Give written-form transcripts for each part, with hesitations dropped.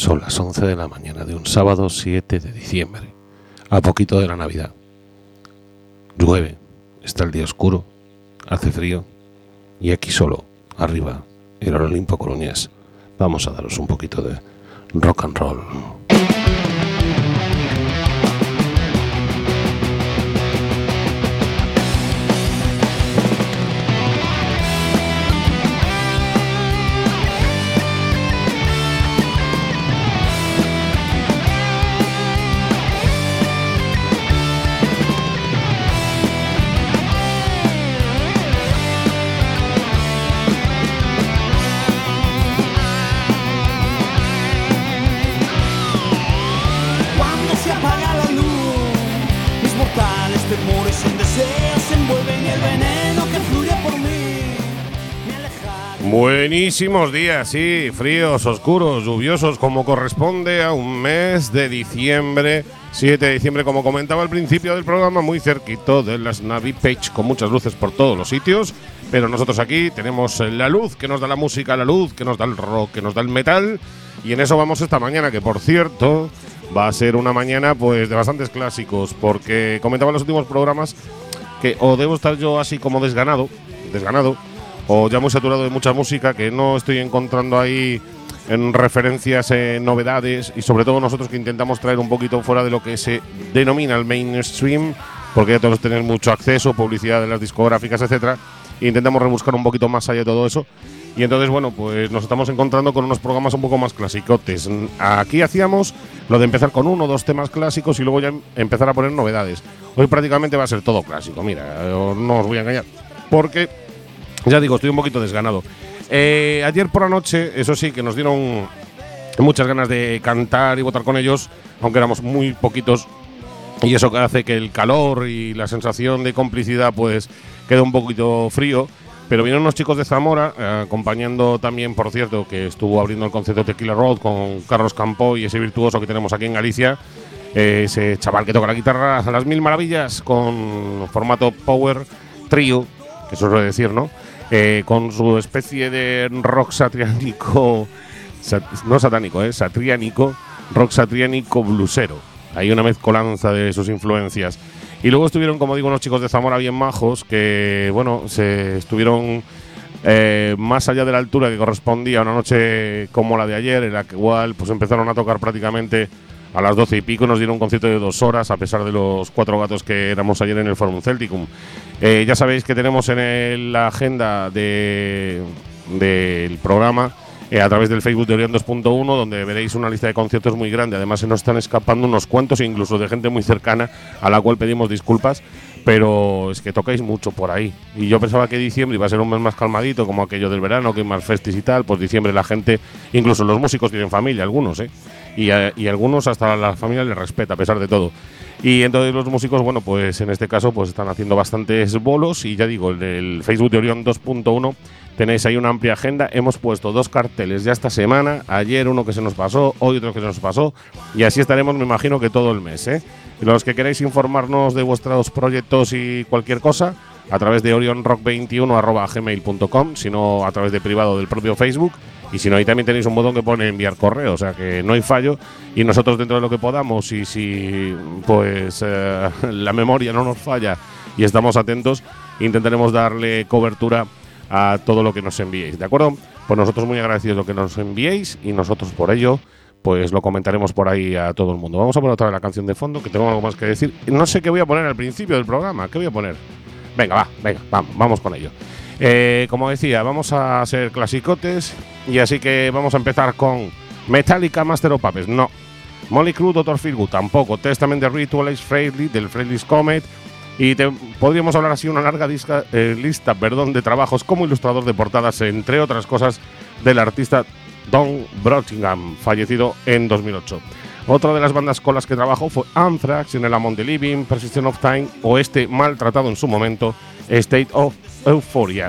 Son las 11 de la mañana de un sábado 7 de diciembre, a poquito de la Navidad. Llueve, está el día oscuro, hace frío y aquí solo, arriba, en el Olimpo Coruñés, vamos a daros un poquito de rock and roll. Buenísimos días, sí, fríos, oscuros, lluviosos, como corresponde a un mes de diciembre, 7 de diciembre, como comentaba al principio del programa, muy cerquito de las Navipage, con muchas luces por todos los sitios, pero nosotros aquí tenemos la luz que nos da la música, la luz que nos da el rock, que nos da el metal, y en eso vamos esta mañana, que por cierto va a ser una mañana pues de bastantes clásicos, porque comentaba en los últimos programas que o debo estar yo así como desganado, o ya muy saturado de mucha música, que no estoy encontrando ahí en referencias, novedades, y sobre todo nosotros que intentamos traer un poquito fuera de lo que se denomina el mainstream, porque ya todos tenéis mucho acceso, publicidad de las discográficas, etcétera, e intentamos rebuscar un poquito más allá de todo eso. Y entonces, bueno, pues nos estamos encontrando con unos programas un poco más clasicotes. Aquí hacíamos lo de empezar con 1 o 2 temas clásicos y luego ya empezar a poner novedades. Hoy prácticamente va a ser todo clásico, mira, no os voy a engañar, porque ya digo, estoy un poquito desganado. Ayer por la noche, eso sí, que nos dieron muchas ganas de cantar y votar con ellos, aunque éramos muy poquitos, y eso hace que el calor y la sensación de complicidad pues quede un poquito frío. Pero vinieron unos chicos de Zamora, acompañando también, por cierto, que estuvo abriendo el concierto Tequila Road con Carlos Campo y ese virtuoso que tenemos aquí en Galicia, ese chaval que toca la guitarra a las mil maravillas, con formato power trío, que eso suele decir, ¿no? Con su especie de rock satriánico, no satánico, satriánico, rock satriánico blusero. Hay una mezcolanza de sus influencias. Y luego estuvieron, como digo, unos chicos de Zamora bien majos que, bueno, se estuvieron más allá de la altura que correspondía a una noche como la de ayer, en la que igual pues empezaron a tocar prácticamente a las 12 y pico, nos dieron un concierto de 2 horas, a pesar de los 4 gatos que éramos ayer en el Forum Celticum. Ya sabéis que tenemos en la agenda del programa, a través del Facebook de Orión 2.1, donde veréis una lista de conciertos muy grande. Además, se nos están escapando unos cuantos, incluso de gente muy cercana, a la cual pedimos disculpas, pero es que tocáis mucho por ahí. Y yo pensaba que diciembre iba a ser un mes más calmadito, como aquello del verano, que hay más festis y tal. Pues diciembre la gente, incluso los músicos tienen familia, algunos, y algunos hasta la familia les respeta, a pesar de todo. Y entonces los músicos, bueno, pues en este caso pues están haciendo bastantes bolos. Y ya digo, en el Facebook de Orión 2.1 tenéis ahí una amplia agenda. Hemos puesto 2 carteles ya esta semana. Ayer uno que se nos pasó, hoy otro que se nos pasó. Y así estaremos, me imagino, que todo el mes, Los que queréis informarnos de vuestros proyectos y cualquier cosa, a través de orionrock21@gmail.com, sino a través de privado del propio Facebook. Y si no, ahí también tenéis un botón que pone enviar correo, o sea que no hay fallo. Y nosotros, dentro de lo que podamos, y si pues la memoria no nos falla y estamos atentos, intentaremos darle cobertura a todo lo que nos enviéis, ¿de acuerdo? Pues nosotros muy agradecidos de lo que nos enviéis, y nosotros por ello pues lo comentaremos por ahí a todo el mundo. Vamos a poner otra vez la canción de fondo, que tengo algo más que decir. No sé qué voy a poner al principio del programa. ¿Qué voy a poner? Venga, vamos con ello. Como decía, vamos a ser clasicotes, y así que vamos a empezar con Metallica, Master of Puppets. No. Motley Crue, Dr. Feelgood. Tampoco. Testament de Rituals, Frehley, del Frehley's Comet. Y podríamos hablar así una larga lista de trabajos como ilustrador de portadas, entre otras cosas, del artista Don Brottingham, fallecido en 2008. Otra de las bandas con las que trabajó fue Anthrax en el Among the Living, Persistence of Time, o este maltratado en su momento, State of Euphoria.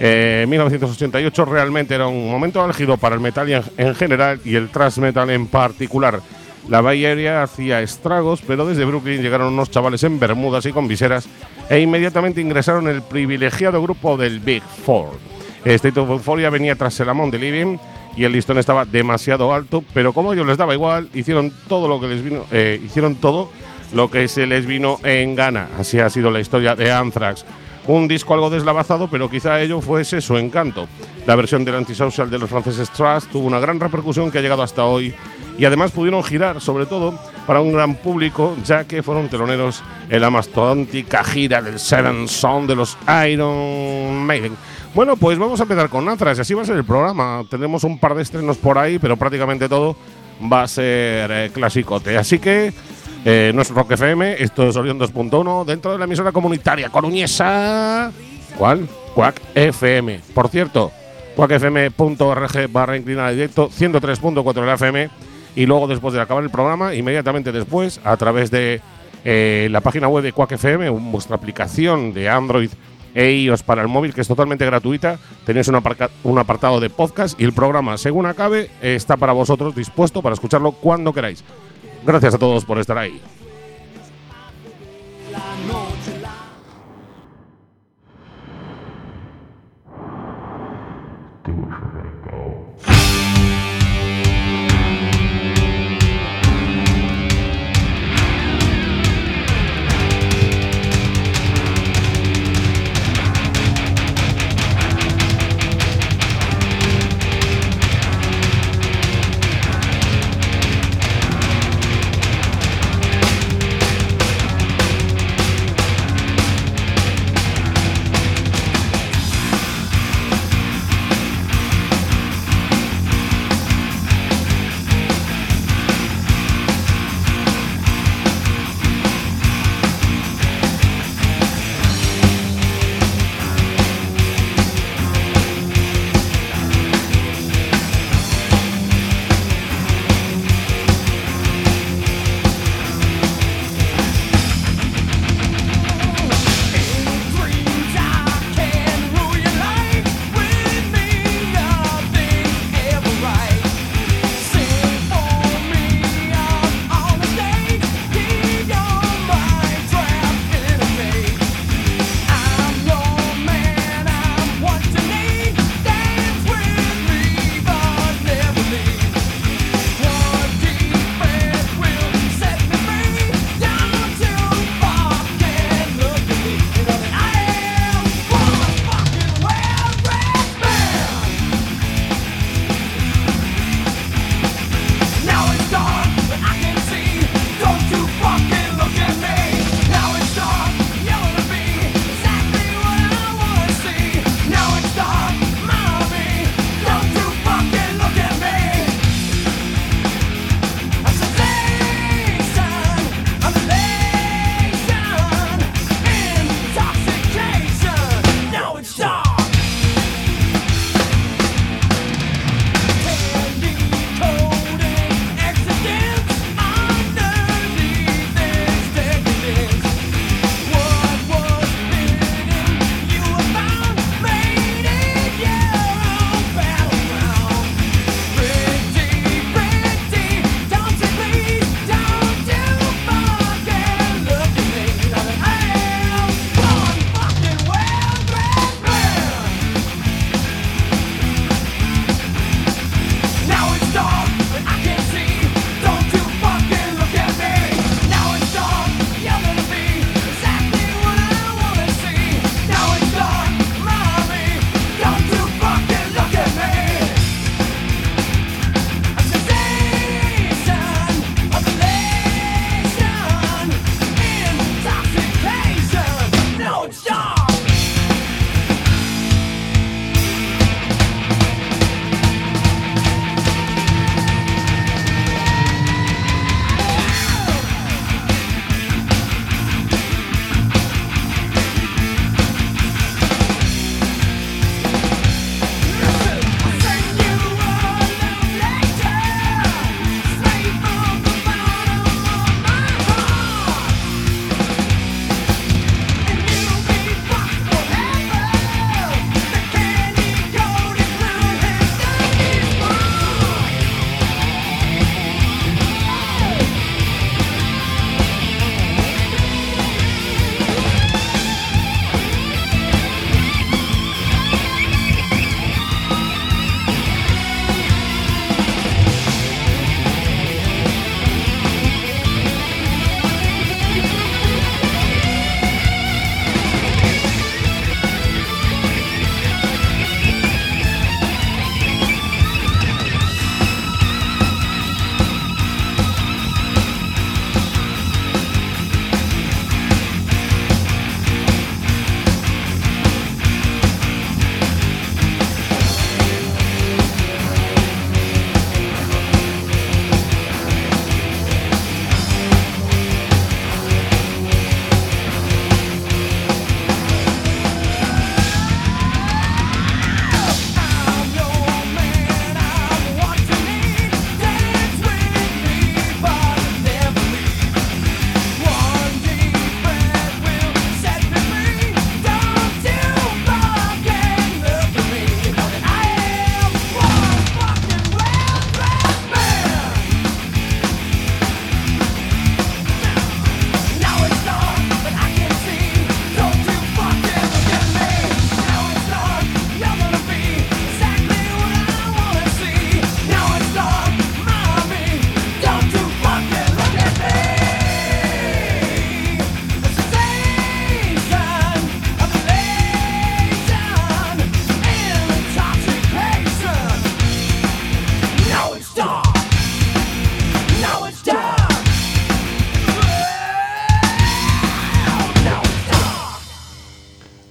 1988 realmente era un momento álgido para el metal en general y el thrash metal en particular. La Bay Area hacía estragos, pero desde Brooklyn llegaron unos chavales en bermudas y con viseras e inmediatamente ingresaron en el privilegiado grupo del Big Four. State of Euphoria venía tras el Among the Living, y el listón estaba demasiado alto, pero como a ellos les daba igual, hicieron todo lo que se les vino en gana. Así ha sido la historia de Anthrax. Un disco algo deslavazado, pero quizá ello fuese su encanto. La versión del Antisocial de los franceses Trust tuvo una gran repercusión que ha llegado hasta hoy, y además pudieron girar, sobre todo, para un gran público, ya que fueron teloneros en la mastodóntica gira del Seven Son de los Iron Maiden. Bueno, pues vamos a empezar con Anthrax, y así va a ser el programa. Tendremos un par de estrenos por ahí, pero prácticamente todo va a ser clasicote. Así que no es Rock FM, esto es Orión 2.1, dentro de la emisora comunitaria coruñesa. ¿Cuál? Quack FM. Por cierto, quackfm.org/inclinada directo, 103.4 de la FM. Y luego, después de acabar el programa, inmediatamente después, a través de la página web de Quack FM, vuestra aplicación de Android e iOS para el móvil, que es totalmente gratuita, tenéis un apartado de podcast y el programa, según acabe, está para vosotros dispuesto para escucharlo cuando queráis. Gracias a todos por estar ahí.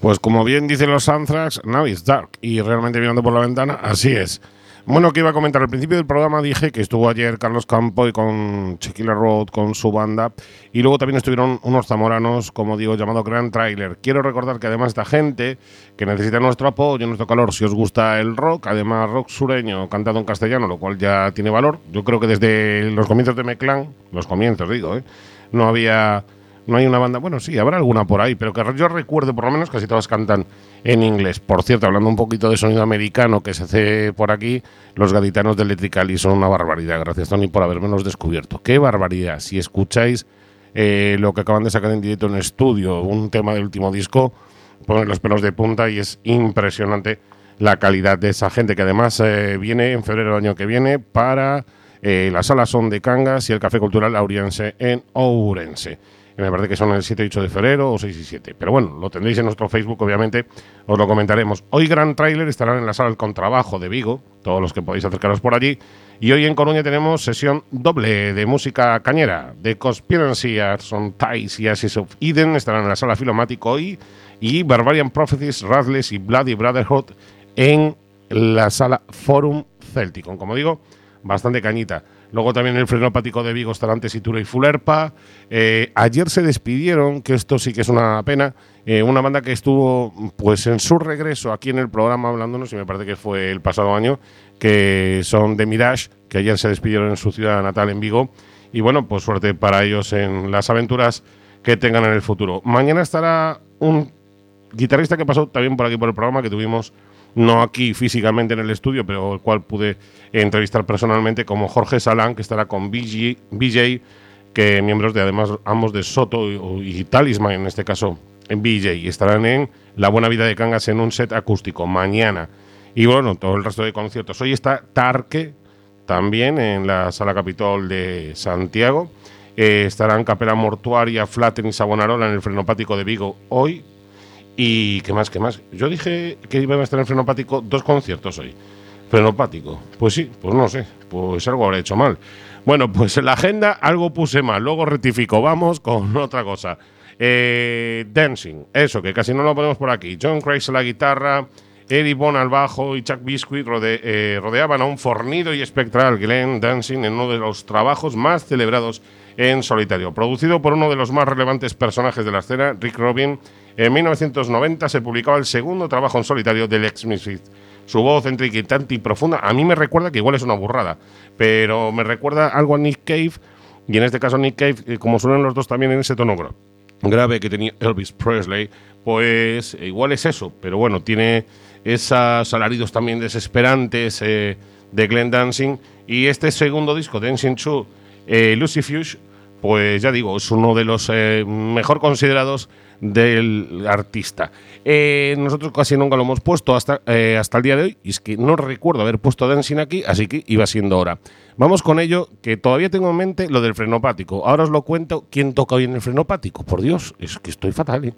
Pues como bien dicen los Anthrax, now it's dark. Y realmente mirando por la ventana, así es. Bueno, que iba a comentar al principio del programa, dije que estuvo ayer Carlos Campo y con Chequila Road, con su banda, y luego también estuvieron unos zamoranos, como digo, llamado Grand Trailer. Quiero recordar que además esta gente que necesita nuestro apoyo, nuestro calor, si os gusta el rock, además rock sureño cantado en castellano, lo cual ya tiene valor. Yo creo que desde los comienzos de Meclán, los comienzos digo, no hay una banda, bueno, sí, habrá alguna por ahí, pero que yo recuerde, por lo menos casi todas cantan en inglés. Por cierto, hablando un poquito de sonido americano que se hace por aquí, los gaditanos de Electrically son una barbaridad. Gracias, Tony, por habermelos descubierto. ¡Qué barbaridad! Si escucháis lo que acaban de sacar en directo en estudio, un tema del último disco, ponen los pelos de punta y es impresionante la calidad de esa gente, que además viene en febrero del año que viene para la Sala Son de Cangas y el Café Cultural Auriense en Ourense. Me parece que son el 7 y 8 de febrero o 6 y 7. Pero bueno, lo tendréis en nuestro Facebook, obviamente, os lo comentaremos. Hoy Grand Trailer estarán en la Sala del Contrabajo de Vigo, todos los que podéis acercaros por allí. Y hoy en Coruña tenemos sesión doble de música cañera. The Conspiracy, Son Ties y Ashes of Eden estarán en la Sala Filomático hoy. Y Barbarian Prophecies, Rattlers y Bloody Brotherhood en la Sala Forum Celticon. Como digo, bastante cañita. Luego también el Frenopático de Vigo estarán Tesitura y Fulerpa. Ayer se despidieron, que esto sí que es una pena, una banda que estuvo pues en su regreso aquí en el programa hablándonos, y me parece que fue el pasado año, que son The Mirage, que ayer se despidieron en su ciudad natal, en Vigo. Y bueno, pues suerte para ellos en las aventuras que tengan en el futuro. Mañana estará un guitarrista que pasó también por aquí por el programa, que tuvimos no aquí físicamente en el estudio, pero el cual pude entrevistar personalmente, como Jorge Salán, que estará con BJ, que miembros de además ambos de Soto y Talisman, en este caso en BJ, y estarán en La Buena Vida de Cangas en un set acústico mañana. Y bueno, todo el resto de conciertos. Hoy está Tarque, también en la Sala Capitol de Santiago. Estarán Capela Mortuaria, Flatten y Savonarola en el Frenopático de Vigo hoy. ¿Y qué más? Yo dije que iban a estar en Frenopático 2 conciertos hoy. Frenopático. Pues sí, pues no sé. Pues algo habré hecho mal. Bueno, pues en la agenda algo puse mal. Luego rectifico. Vamos con otra cosa. Dancing. Eso, que casi no lo ponemos por aquí. John Crace a la guitarra, Eddie Bond al bajo y Chuck Biscuit rodeaban a un fornido y espectral Glenn Dancing en uno de los trabajos más celebrados en solitario. Producido por uno de los más relevantes personajes de la escena, Rick Rubin, en 1990 se publicaba el segundo trabajo en solitario del ex-Misfit. Su voz entre inquietante y profunda, a mí me recuerda, que igual es una burrada, pero me recuerda algo a Nick Cave, y en este caso Nick Cave, como suenan los dos también en ese tono grave que tenía Elvis Presley, pues igual es eso, pero bueno, tiene esos alaridos también desesperantes de Glenn Dancing, y este segundo disco, Dancing 2, Lucifuge, pues ya digo, es uno de los mejor considerados del artista. Nosotros casi nunca lo hemos puesto hasta el día de hoy, y es que no recuerdo haber puesto Dancing aquí, así que iba siendo hora. Vamos con ello, que todavía tengo en mente lo del Frenopático. Ahora os lo cuento. ¿Quién toca hoy en el Frenopático? Por Dios, es que estoy fatal,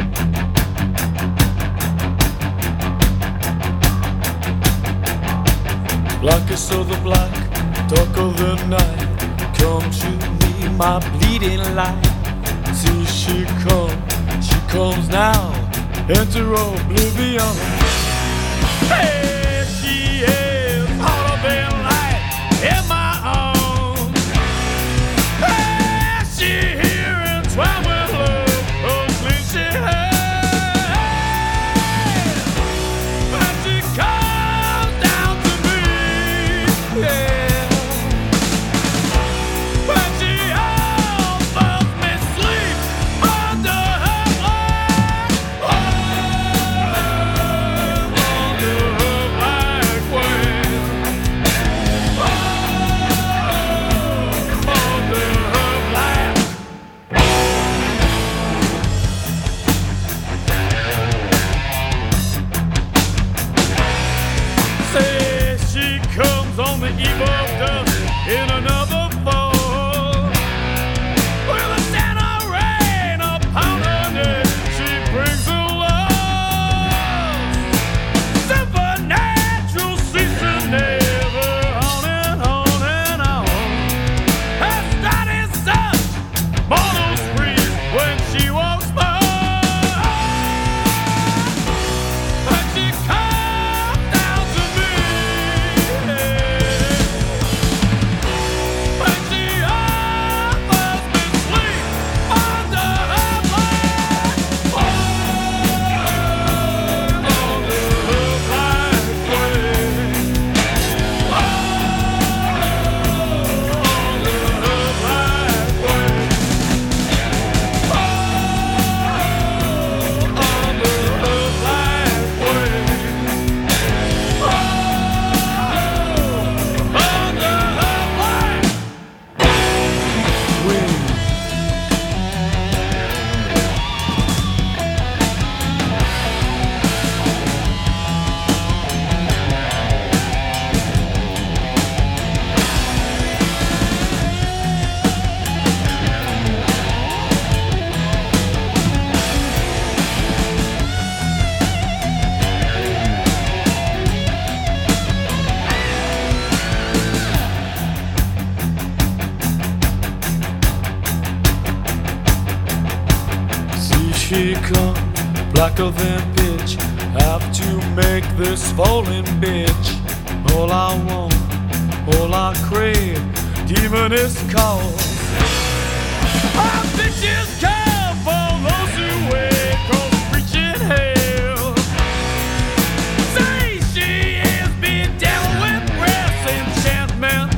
Blackest of the black, dark of the night, come to me, my bleeding light. See she comes now, enter oblivion. Hey, she is all of it light in my arms. Hey, she here entwined with love, oh sweet she has. When she comes down to me, yeah. When she offers me sleep under her black, under her black wings, under her black. Say she comes on the eve of death in another fall. With a Santa rain upon her neck, she brings her love. Supernatural season never on and on and on. Her study such, mortals freeze when she walks by. become blacker than pitch. Have to make this falling bitch. All I want, all I crave, demon is called. Our bitches come for those who wait, cause preaching hell. Say she is being devil with breath enchantment.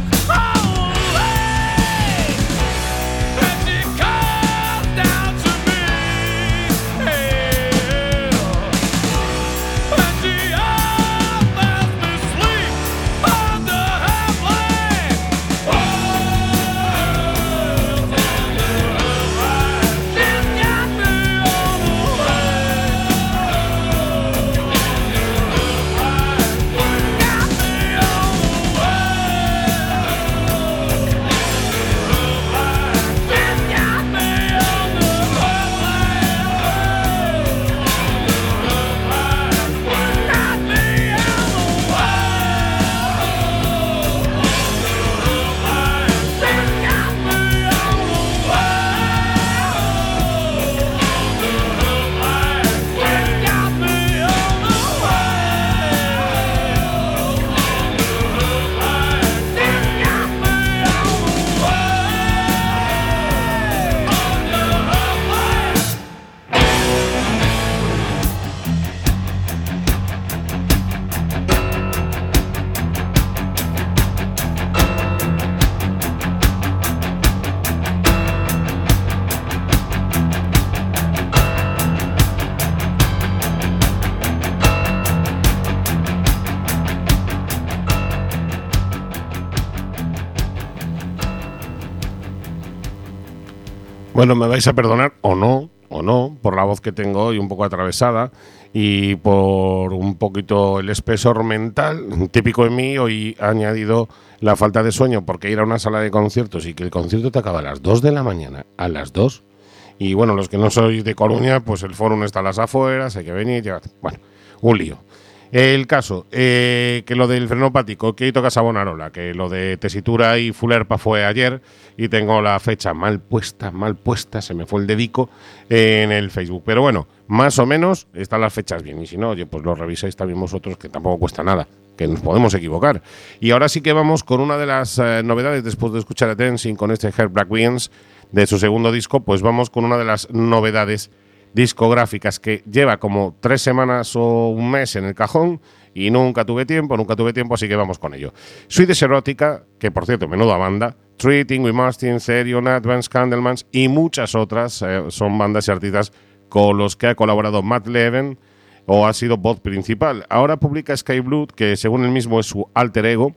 Bueno, me vais a perdonar o no, por la voz que tengo hoy un poco atravesada y por un poquito el espesor mental típico de mí. Hoy he añadido la falta de sueño porque ir a una sala de conciertos y que el concierto te acaba a las 2 de la mañana, a las 2. Y bueno, los que no sois de Coruña, pues el fórum está a las afueras, hay que venir, llegar. Bueno, un lío. El caso, que lo del frenopático, que hoy toca Savonarola, que lo de tesitura y Fulerpa fue ayer y tengo la fecha mal puesta, se me fue el dedico en el Facebook. Pero bueno, más o menos están las fechas bien y si no, oye, pues lo revisáis también vosotros, que tampoco cuesta nada, que nos podemos equivocar. Y ahora sí que vamos con una de las novedades, después de escuchar a Dancing con este Herb Black Williams de su segundo disco, pues vamos con una de las novedades discográficas que lleva como 3 semanas o un mes en el cajón y nunca tuve tiempo, así que vamos con ello. Swedish Erotica, que por cierto, menuda banda, Treating with Martin, Therion, Advanced Candlemans y muchas otras son bandas y artistas con los que ha colaborado Matt Leven o ha sido voz principal. Ahora publica Sky Blood, que según él mismo es su alter ego,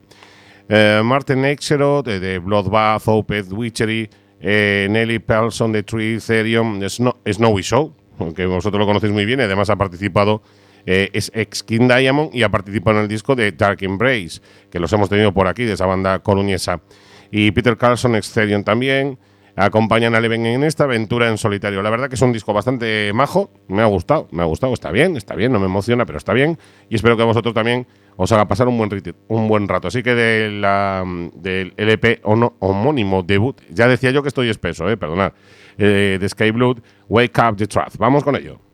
Martin Exero de Bloodbath, Opeth, Witchery, Nelly Pelson de Tree, Therion, Snowy Show, que vosotros lo conocéis muy bien, y además ha participado, es ex King Diamond y ha participado en el disco de Dark Embrace, que los hemos tenido por aquí, de esa banda coruñesa. Y Peter Carlson, ex Therion también, acompañan a Leven en esta aventura en solitario. La verdad que es un disco bastante majo, me ha gustado, está bien, no me emociona, pero está bien, y espero que a vosotros también os haga pasar un buen rato. Así que del LP homónimo debut, ya decía yo que estoy espeso, perdonad, de Sky Blood, Wake Up the Truth. Vamos con ello.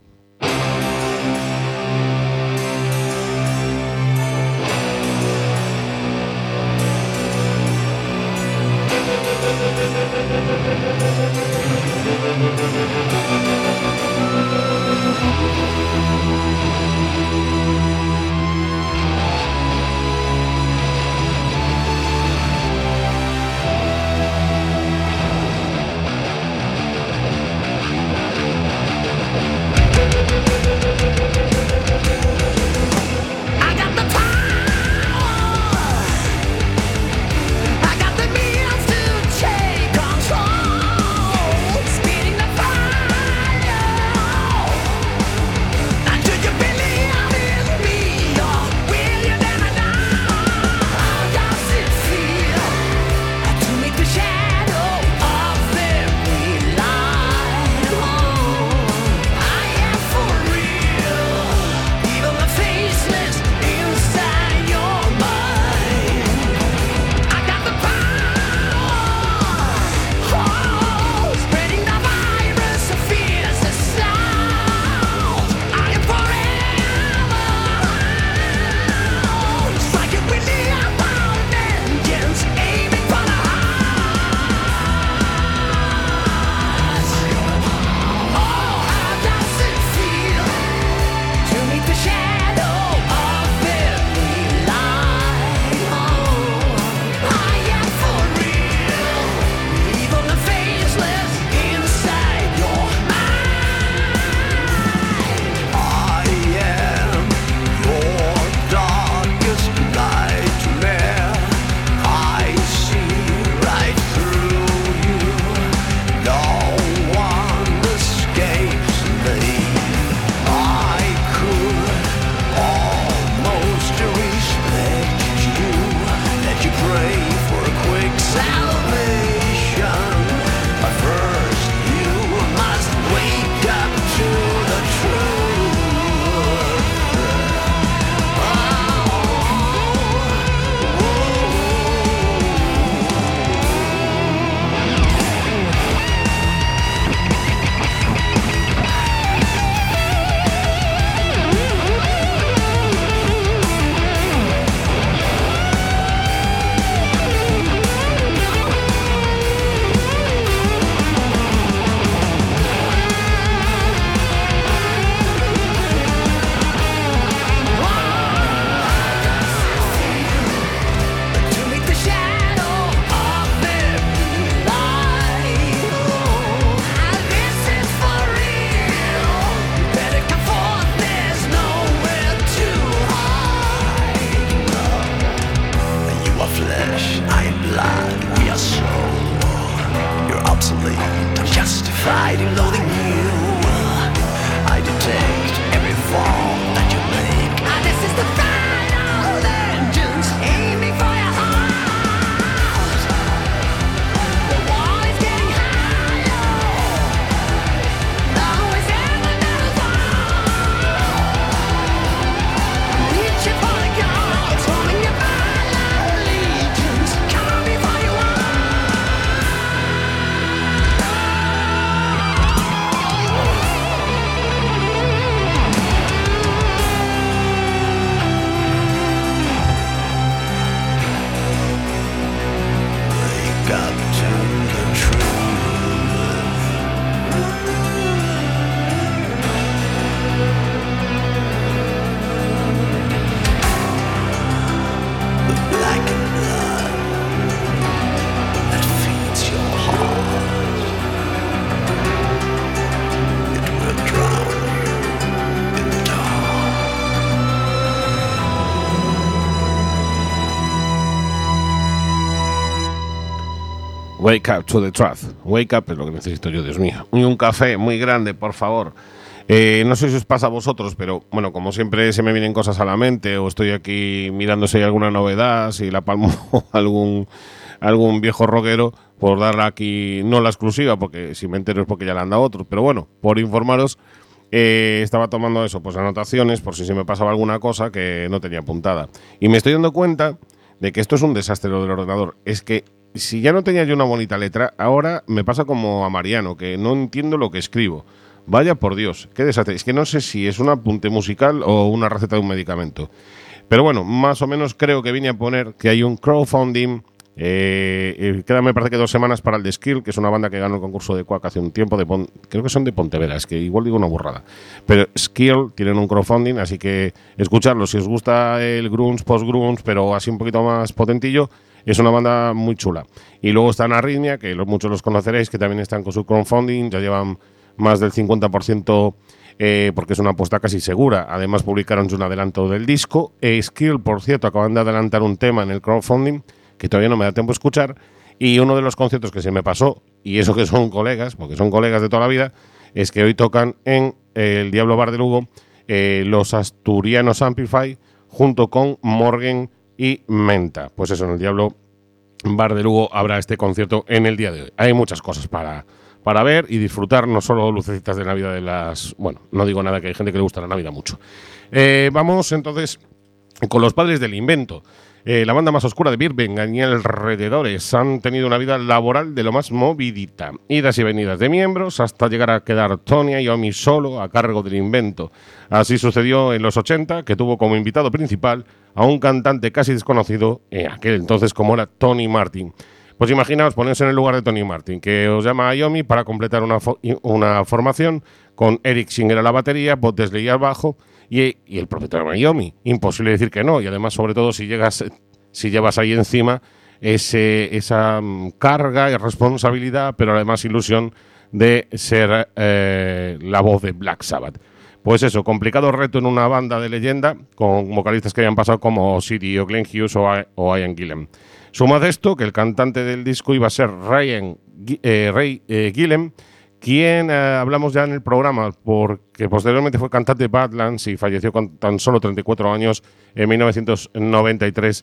flesh, I am blood, we are soul. You're obsolete, justified in loathing you. I detect every fall that you make. And this is the final vengeance, aiming for your heart. The wall is getting higher. Now is ever never fall. Reaching for the gods, holding your violent allegiance. Come before you are. Wake up to the truth. The black blood that feeds your heart. It will drown you in the dark. Wake up to the truth. Wake up es lo que necesito yo, Dios mío. Y un café muy grande, por favor. No sé si os pasa a vosotros, pero bueno, como siempre se me vienen cosas a la mente o estoy aquí mirando si hay alguna novedad, si la palmo algún viejo rockero, por darle aquí, no la exclusiva, porque si me entero es porque ya le han dado otros, pero bueno, por informaros, estaba tomando eso, pues anotaciones, por si se me pasaba alguna cosa que no tenía apuntada. Y me estoy dando cuenta de que esto es un desastre lo del ordenador. Es que si ya no tenía yo una bonita letra, ahora me pasa como a Mariano, que no entiendo lo que escribo. Vaya por Dios, qué desastre. Es que no sé si es un apunte musical o una receta de un medicamento. Pero bueno, más o menos creo que vine a poner que hay un crowdfunding. Quedan, me parece que 2 semanas para el The Skill, que es una banda que ganó el concurso de Quack hace un tiempo. Creo que son de Pontevedra, es que igual digo una burrada. Pero Skill tienen un crowdfunding, así que escucharlo. Si os gusta el grunge, post-grunge, pero así un poquito más potentillo, es una banda muy chula. Y luego está Arritmia, que muchos los conoceréis, que también están con su crowdfunding, ya llevan más del 50%, porque es una apuesta casi segura. Además publicaron un adelanto del disco. Skill, por cierto, acaban de adelantar un tema en el crowdfunding que todavía no me da tiempo a escuchar, y uno de los conciertos que se me pasó, y eso que son colegas, porque son colegas de toda la vida, es que hoy tocan en el Diablo Bar de Lugo los Asturianos Amplify junto con Morgan y Menta. Pues eso, en el Diablo Bar de Lugo habrá este concierto en el día de hoy. Hay muchas cosas para ver y disfrutar, no solo lucecitas de Navidad de las... Bueno, no digo nada, que hay gente que le gusta la Navidad mucho. Vamos entonces con los Padres del Invento. La banda más oscura de Birmingham y alrededores han tenido una vida laboral de lo más movidita. Idas y venidas de miembros hasta llegar a quedar Tony Iommi solo a cargo del invento. Así sucedió en los 80, que tuvo como invitado principal a un cantante casi desconocido en aquel entonces como era Tony Martin. Pues imaginaos ponerse en el lugar de Tony Martin, que os llama a Iommi para completar una formación con Eric Singer a la batería, Bob Desley al bajo y el propio Iommi. Imposible decir que no, y además, sobre todo, si llevas ahí encima esa carga y responsabilidad, pero además ilusión de ser la voz de Black Sabbath. Pues eso, complicado reto en una banda de leyenda con vocalistas que hayan pasado como Ozzy o Glenn Hughes o Ian Gillan. Sumad esto, que el cantante del disco iba a ser Ray Gillan, quien hablamos ya en el programa, porque posteriormente fue cantante de Badlands y falleció con tan solo 34 años en 1993,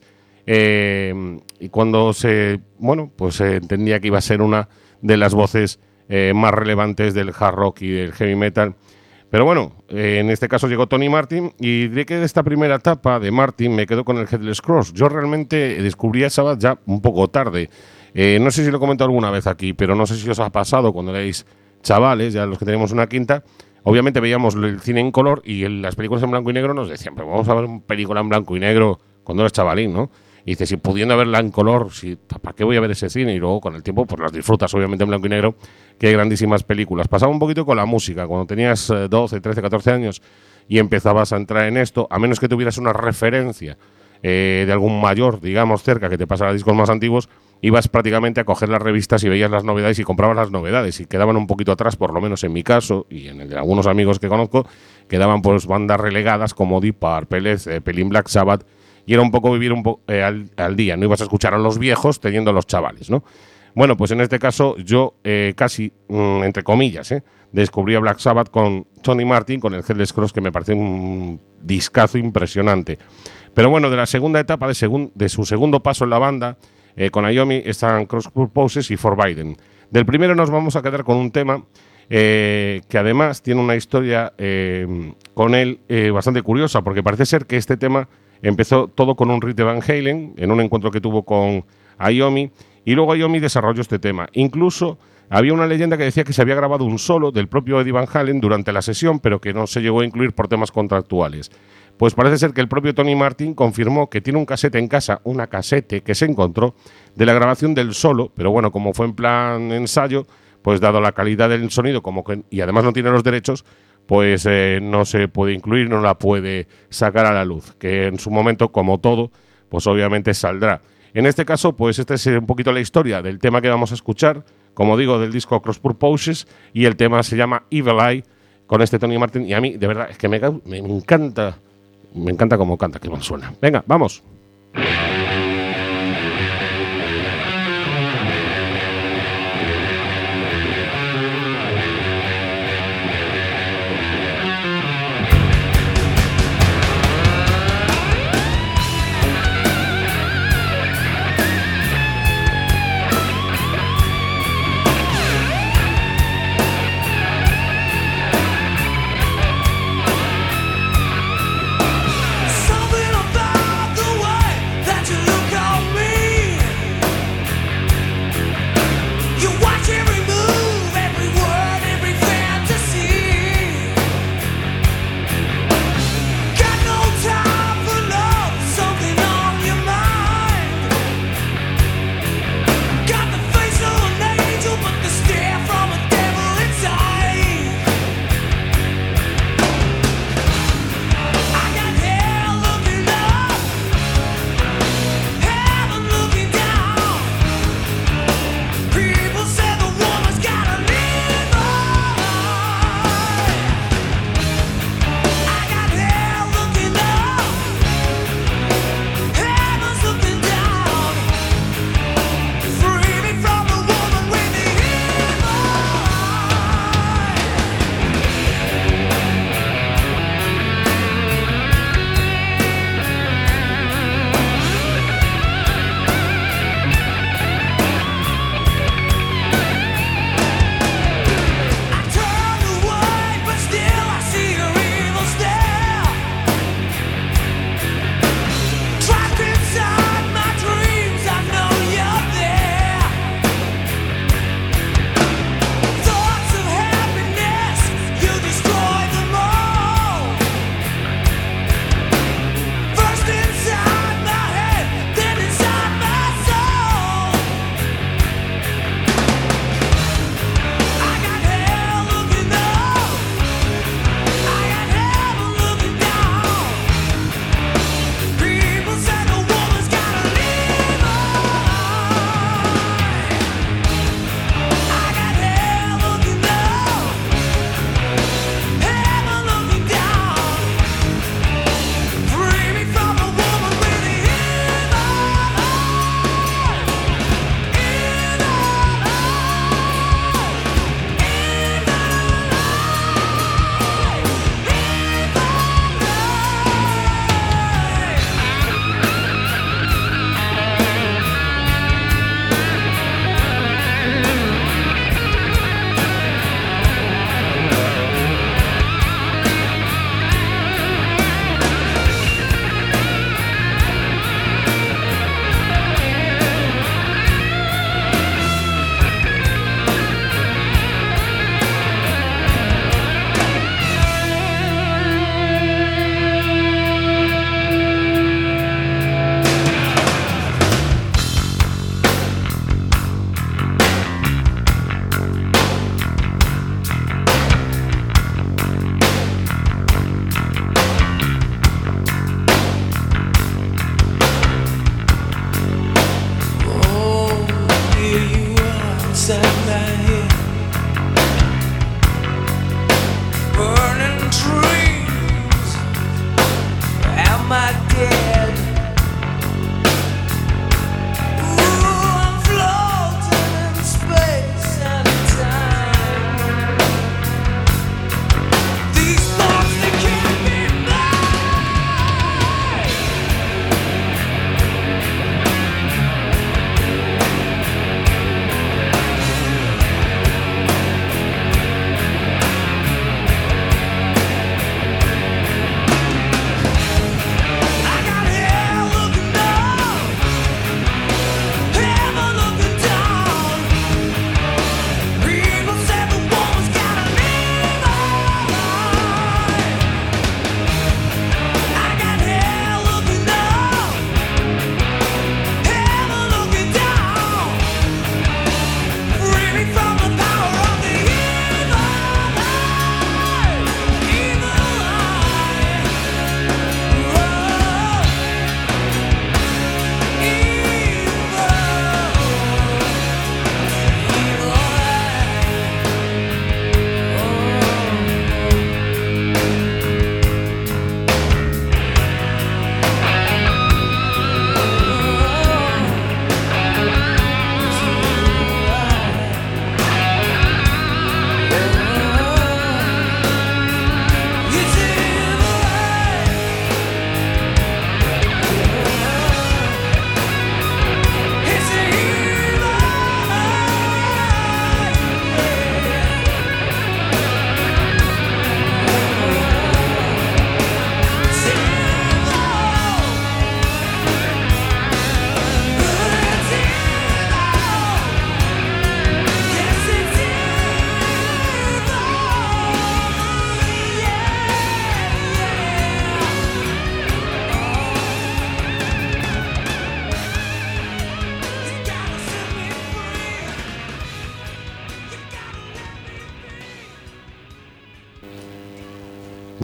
y cuando se entendía que iba a ser una de las voces más relevantes del hard rock y del heavy metal. Pero bueno, en este caso llegó Tony Martin, y diré que de esta primera etapa de Martin me quedo con el Headless Cross. Yo realmente descubrí a Sabbath ya un poco tarde. No sé si lo he comentado alguna vez aquí, pero no sé si os ha pasado cuando erais chavales, ya los que tenemos una quinta. Obviamente veíamos el cine en color y las películas en blanco y negro nos decían, pero vamos a ver una película en blanco y negro cuando eres chavalín, ¿no? Y dices, si pudiendo verla en color, ¿para qué voy a ver ese cine? Y luego con el tiempo pues las disfrutas obviamente en blanco y negro, que hay grandísimas películas. Pasaba un poquito con la música, cuando tenías 12, 13, 14 años y empezabas a entrar en esto, a menos que tuvieras una referencia de algún mayor, digamos, cerca, que te pasara discos más antiguos, ibas prácticamente a coger las revistas y veías las novedades y comprabas las novedades, y quedaban un poquito atrás, por lo menos en mi caso y en el de algunos amigos que conozco, quedaban pues bandas relegadas como Deep Purple, Zeppelin, Black Sabbath y era un poco vivir al día. No ibas a escuchar a los viejos teniendo a los chavales, ¿no? Bueno, pues en este caso yo casi, entre comillas, descubrí a Black Sabbath con Tony Martin, con el Headless Cross, que me parece un discazo impresionante. Pero bueno, de la segunda etapa, de su segundo paso en la banda, con Iommi están Cross Purposes y Forbidden. Del primero nos vamos a quedar con un tema que además tiene una historia con él bastante curiosa, porque parece ser que este tema empezó todo con un riff de Van Halen, en un encuentro que tuvo con Iommi, y luego Iommi desarrolló este tema. Incluso había una leyenda que decía que se había grabado un solo del propio Eddie Van Halen durante la sesión, pero que no se llegó a incluir por temas contractuales. Pues parece ser que el propio Tony Martin confirmó que tiene un casete en casa, una casete que se encontró de la grabación del solo, pero bueno, como fue en plan ensayo, pues dado la calidad del sonido y además no tiene los derechos, pues no se puede incluir, no la puede sacar a la luz, que en su momento, como todo, pues obviamente saldrá. En este caso, pues esta es un poquito la historia del tema que vamos a escuchar, como digo, del disco Cross Purposes, y el tema se llama Evil Eye, con este Tony Martin, y a mí, de verdad, es que me encanta cómo canta, que mal suena. Venga, vamos. Something about the way that you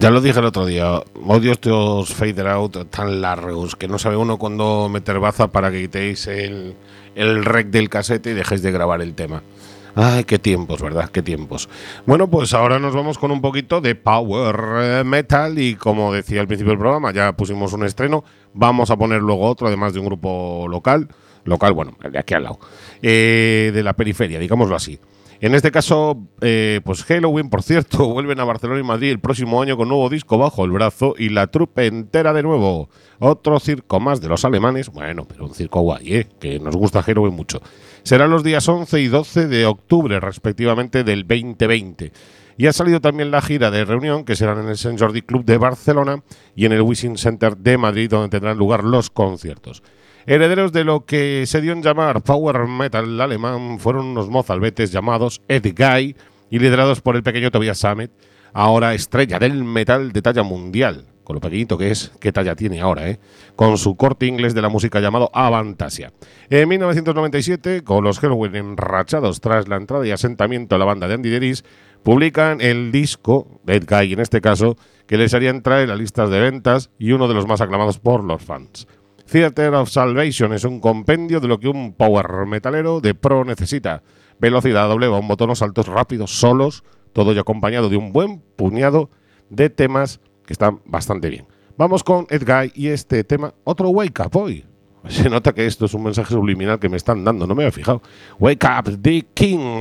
Ya lo dije el otro día, odio estos fader out tan largos que no sabe uno cuándo meter baza para que quitéis el rec del casete y dejéis de grabar el tema. Ay, qué tiempos, ¿verdad? Qué tiempos. Bueno, pues ahora nos vamos con un poquito de power metal y como decía al principio del programa, ya pusimos un estreno, vamos a poner luego otro, además de un grupo local, bueno, de aquí al lado, de la periferia, digámoslo así. En este caso, pues Helloween, por cierto, vuelven a Barcelona y Madrid el próximo año con nuevo disco bajo el brazo y la trupe entera de nuevo. Otro circo más de los alemanes, bueno, pero un circo guay, que nos gusta Helloween mucho. Serán los días 11 y 12 de octubre, respectivamente, del 2020. Y ha salido también la gira de reunión, que serán en el Sant Jordi Club de Barcelona y en el Wishing Center de Madrid, donde tendrán lugar los conciertos. Herederos de lo que se dio en llamar power metal alemán fueron unos mozalbetes llamados Ed Guy y liderados por el pequeño Tobias Sammet, ahora estrella del metal de talla mundial. Con lo pequeñito que es, qué talla tiene ahora, con su corte inglés de la música llamado Avantasia. En 1997, con los Helloween enrachados tras la entrada y asentamiento de la banda de Andy Deris, publican el disco, Bad Guy en este caso, que les haría entrar en las listas de ventas y uno de los más aclamados por los fans. Theater of Salvation es un compendio de lo que un power metalero de pro necesita. Velocidad, doble bombo, tonos altos, rápidos, solos, todo ello acompañado de un buen puñado de temas que están bastante bien. Vamos con Ed Guy y este tema, otro Wake Up hoy. Se nota que esto es un mensaje subliminal que me están dando, no me había fijado. Wake Up, the King.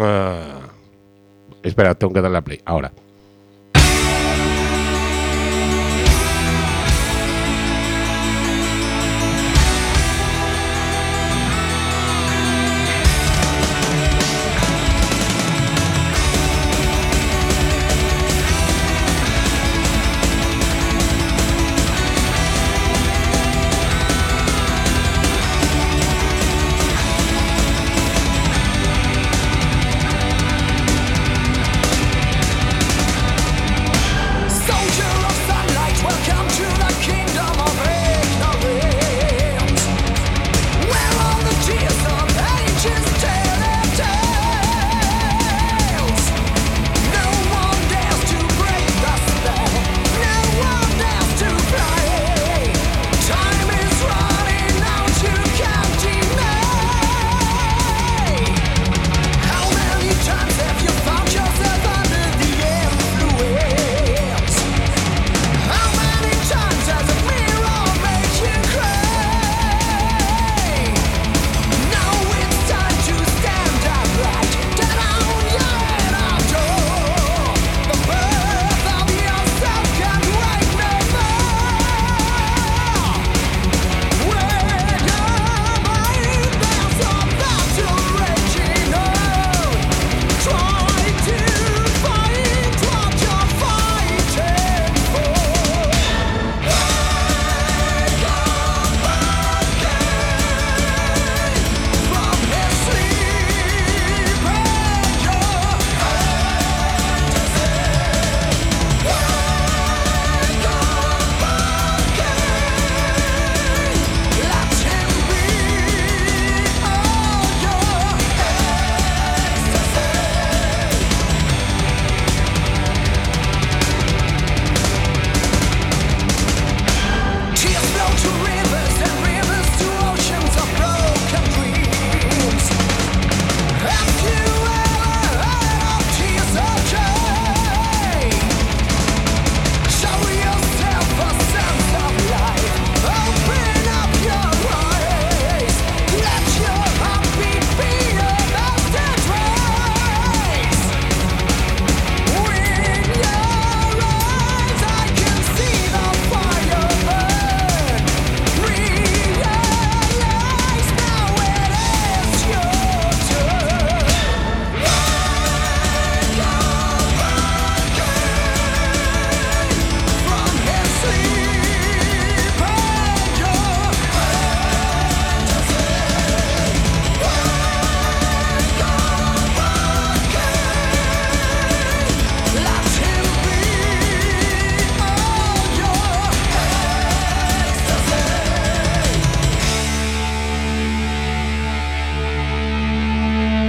Espera, tengo que darle a play, ahora.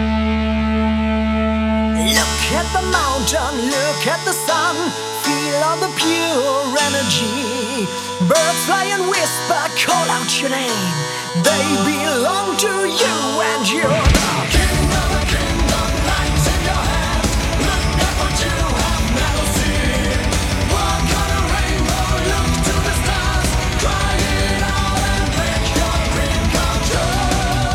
Look at the sun, feel from the pure energy. Birds fly and whisper, call out your name. They belong to you and you're the king of the kingdom, lights in your hand. Look at what you have never seen. Walk on a rainbow, look to the stars. Cry it out and make your dream come true.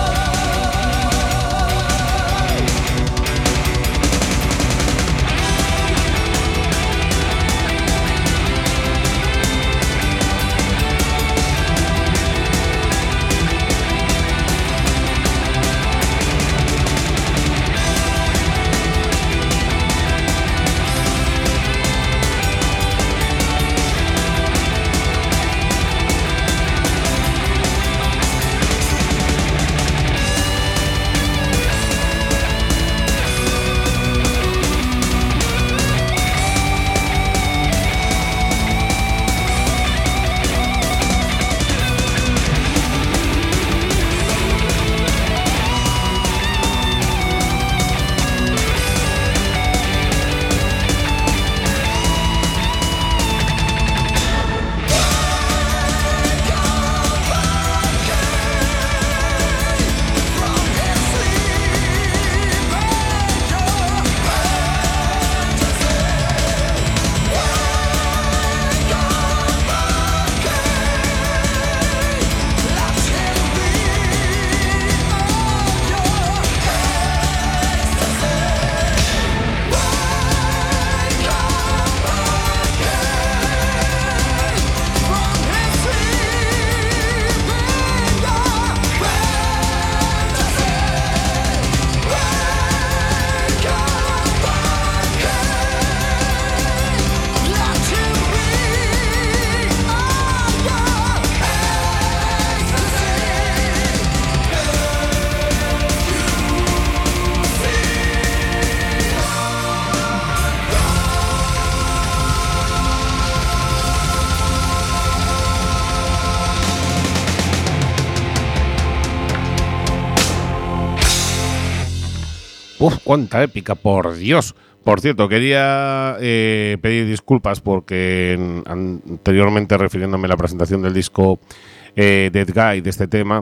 Uf, cuánta épica, por Dios. Por cierto, quería pedir disculpas porque anteriormente, refiriéndome a la presentación del disco Dead Guy de este tema,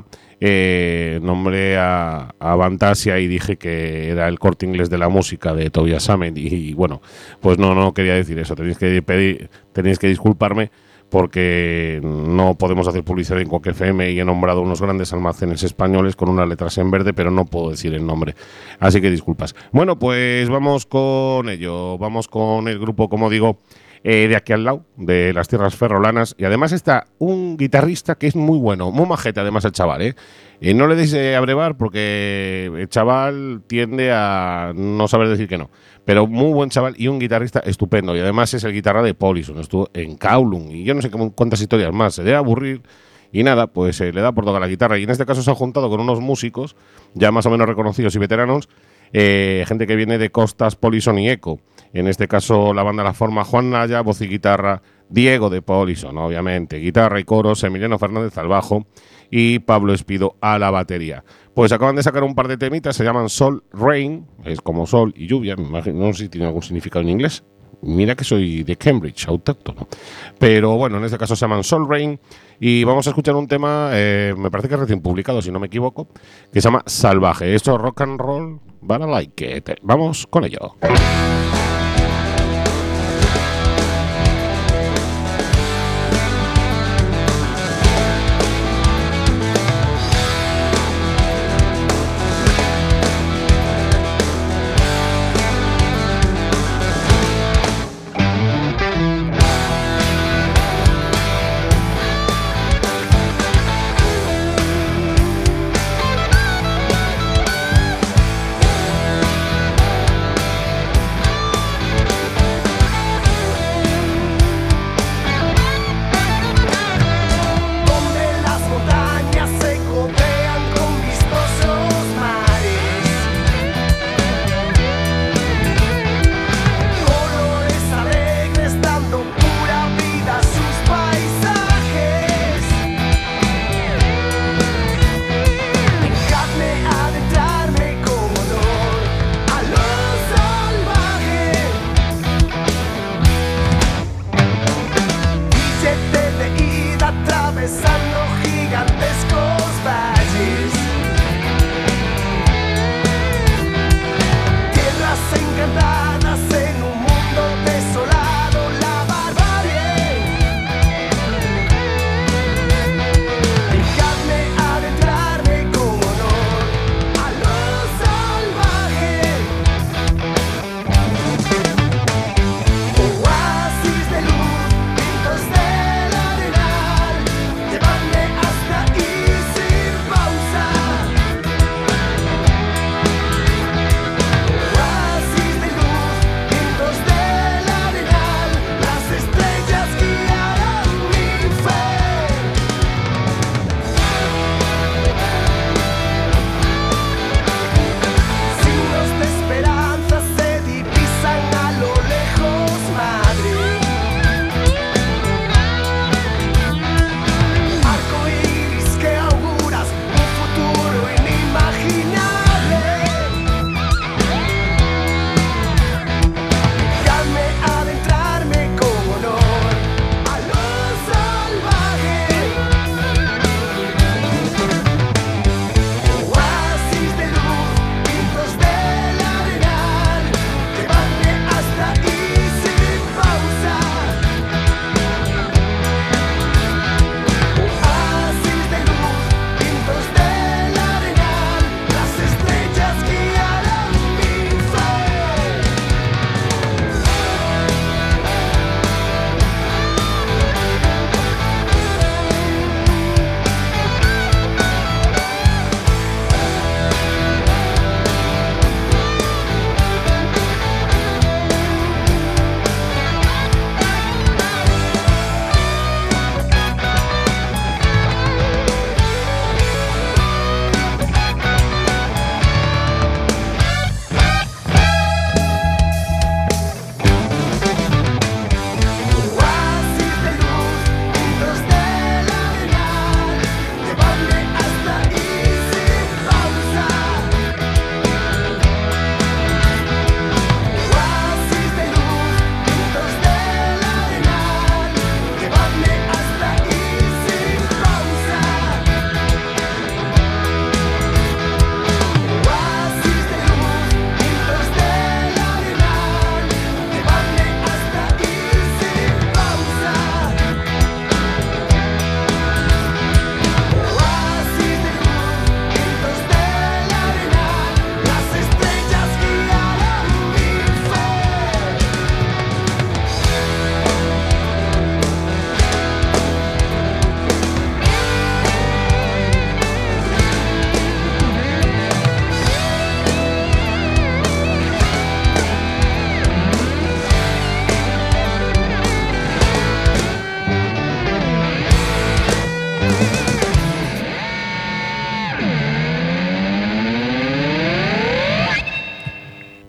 nombré a Fantasia y dije que era el Corte Inglés de la música de Tobias Sammet y bueno, pues no quería decir eso. Tenéis que disculparme porque no podemos hacer publicidad en Quack FM y he nombrado unos grandes almacenes españoles con unas letras en verde, pero no puedo decir el nombre, así que disculpas. Bueno, pues vamos con ello, vamos con el grupo, como digo, de aquí al lado, de las tierras ferrolanas, y además está un guitarrista que es muy bueno, muy majete además el chaval, no le deis a brevar porque el chaval tiende a no saber decir que no, pero muy buen chaval y un guitarrista estupendo, y además es el guitarra de Polisson, estuvo en Kowloon y yo no sé cuántas historias más, se debe aburrir y nada, pues le da por tocar la guitarra, y en este caso se han juntado con unos músicos ya más o menos reconocidos y veteranos, gente que viene de Costas, Polisson y Eco. En este caso la banda la forma Juan Naya, voz y guitarra, Diego de Polisson, obviamente, guitarra y coros, Emiliano Fernández al bajo y Pablo Espido a la batería. Pues acaban de sacar un par de temitas, se llaman Sol, Rain, es como sol y lluvia, me imagino, no sé si tiene algún significado en inglés. Mira que soy de Cambridge, autóctono. Pero bueno, en este caso se llaman Sol, Rain, y vamos a escuchar un tema, me parece que es recién publicado, si no me equivoco, que se llama Salvaje. Esto es rock and roll, van a like it. Vamos con ello.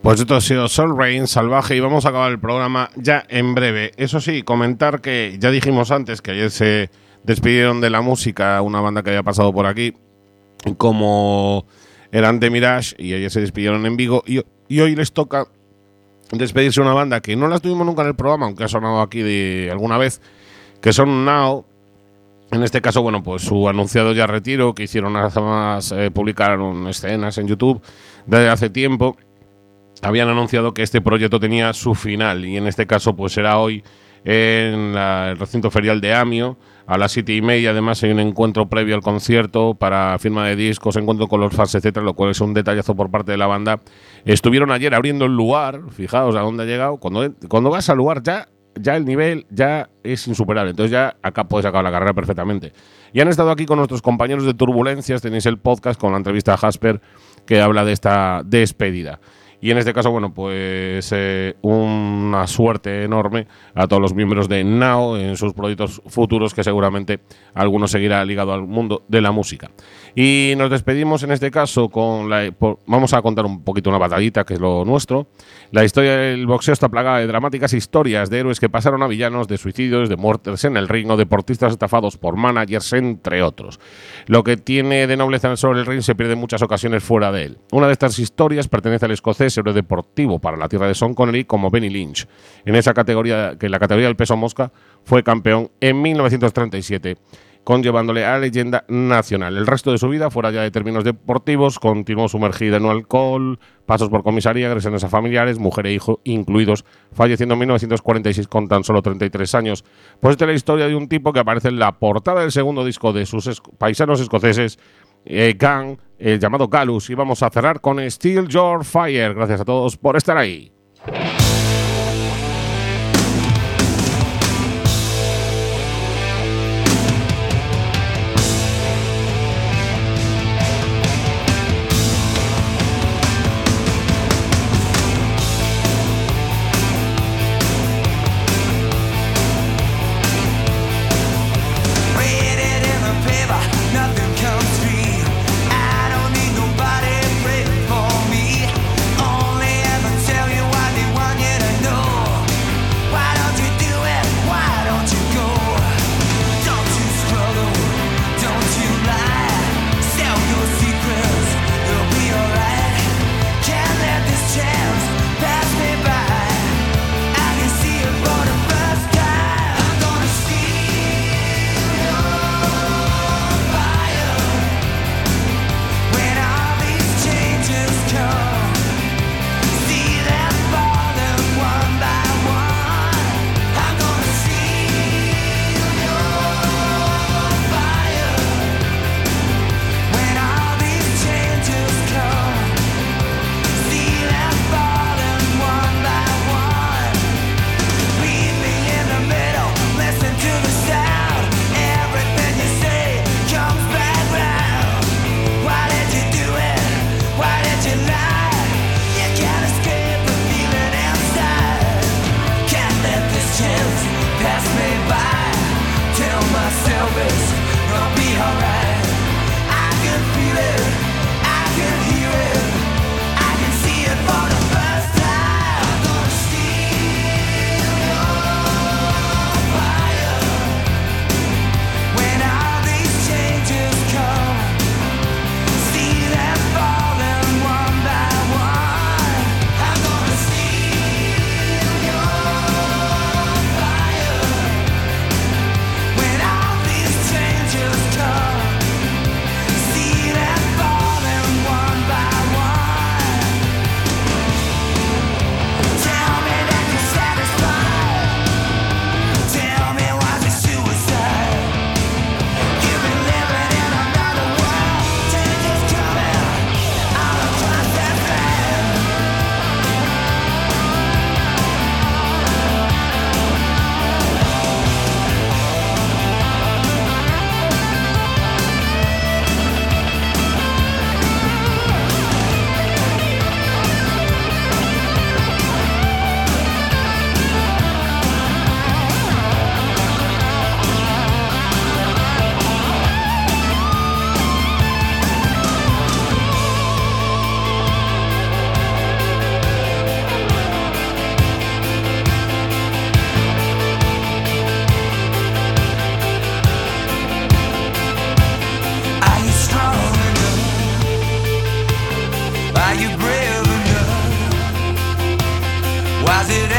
Pues esto ha sido Soul Rain, Salvaje, y vamos a acabar el programa ya en breve. Eso sí, comentar que ya dijimos antes que ayer se despidieron de la música una banda que había pasado por aquí, como eran The Mirage, y ayer se despidieron en Vigo, y hoy les toca despedirse una banda que no la tuvimos nunca en el programa, aunque ha sonado aquí de alguna vez, que son Now. En este caso, bueno, pues su anunciado ya retiro, que hicieron hace más, publicaron escenas en YouTube desde hace tiempo. Habían anunciado que este proyecto tenía su final, y en este caso pues será hoy en el recinto ferial de Amio a las 7:30. Además hay un encuentro previo al concierto para firma de discos, encuentro con los fans, etcétera, lo cual es un detallazo por parte de la banda. Estuvieron ayer abriendo el lugar, fijaos a dónde ha llegado. Cuando vas al lugar ya el nivel ya es insuperable, entonces ya acá puedes acabar la carrera perfectamente. Y han estado aquí con nuestros compañeros de Turbulencias, tenéis el podcast con la entrevista a Jasper que habla de esta despedida. Y en este caso, bueno, pues una suerte enorme a todos los miembros de Now en sus proyectos futuros, que seguramente alguno seguirá ligado al mundo de la música. Y nos despedimos en este caso vamos a contar un poquito una batallita, que es lo nuestro. La historia del boxeo está plagada de dramáticas historias de héroes que pasaron a villanos, de suicidios, de muertes en el ring, o deportistas estafados por managers, entre otros. Lo que tiene de nobleza sobre el ring se pierde en muchas ocasiones fuera de él. Una de estas historias pertenece al escocés, héroe deportivo para la tierra de Sean Connery, como Benny Lynch. En esa categoría, que en la categoría del peso mosca, fue campeón en 1937, conllevándole a la leyenda nacional. El resto de su vida, fuera ya de términos deportivos, continuó sumergida en alcohol, pasos por comisaría, agresiones a familiares, mujer e hijo incluidos, falleciendo en 1946 con tan solo 33 años. Pues esta es la historia de un tipo que aparece en la portada del segundo disco de sus paisanos escoceses, Gang, llamado Gallus, y vamos a cerrar con Steal Your Fire. Gracias a todos por estar ahí. Tell you you brave enough? Was it